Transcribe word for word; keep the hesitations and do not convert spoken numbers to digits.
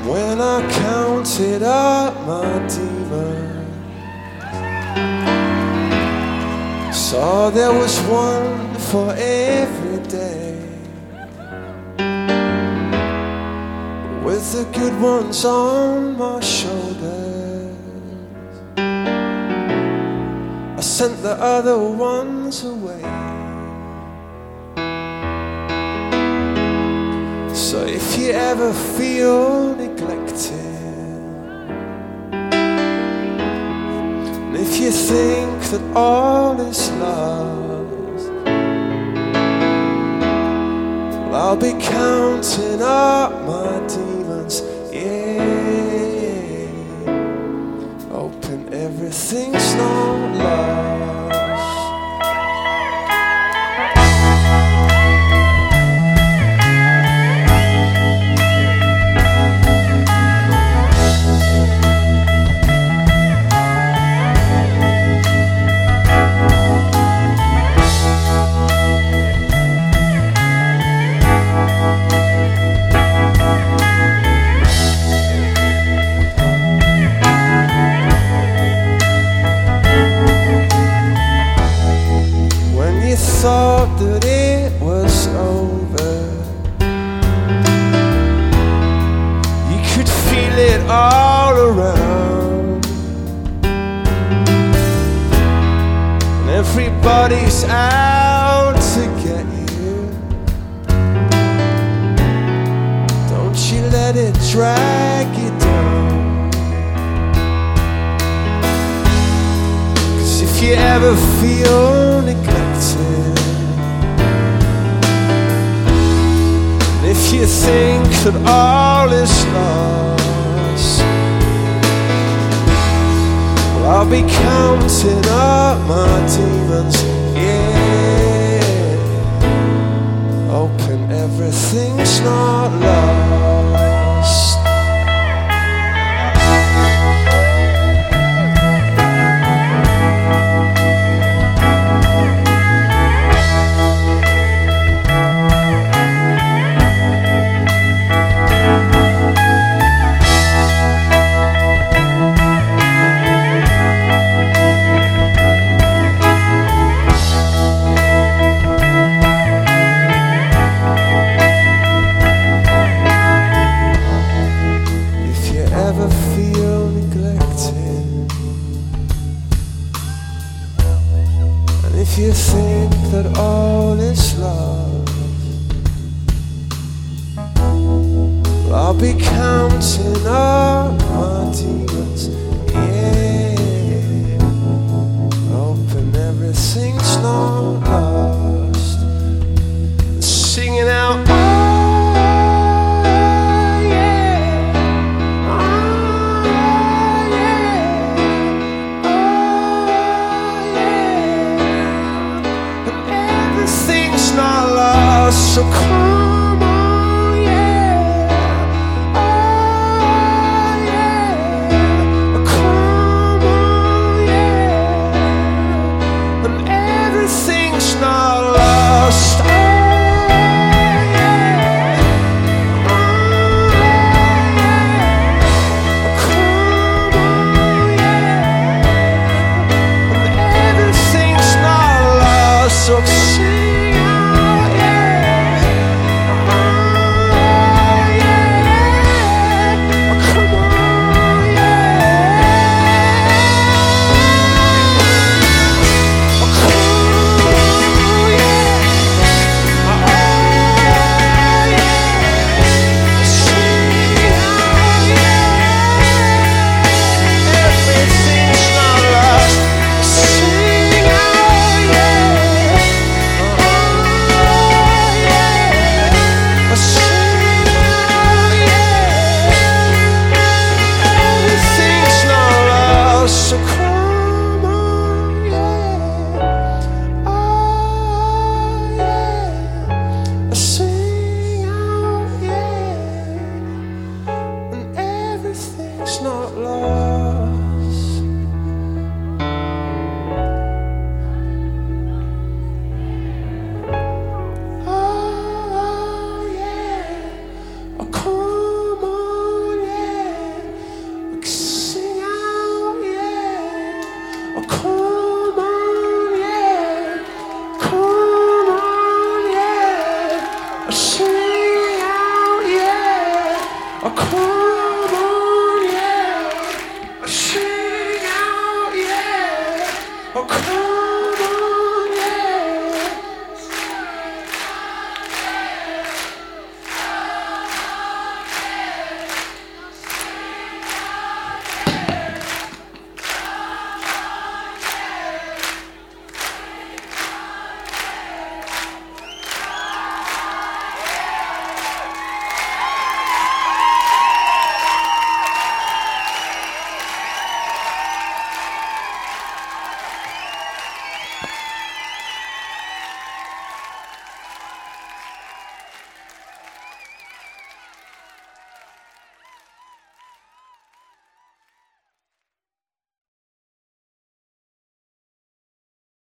When I counted up my demons, saw there was one for every day, with the good ones on my shoulders, I sent the other ones away. So if you ever feel neglected, and if you think that all is lost, well, I'll be counting up my demons, yeah, hoping everything's not lost. Thought that it was over, you could feel it all around, and everybody's out to get you. Don't you let it drag you down, 'cause if you ever feel neglected, if you think that all is lost, well, I'll be counting up my demons, yeah, hoping everything's not lost. Ever feel neglected, and if you think that all is lost, well, I'll be counting up my demons.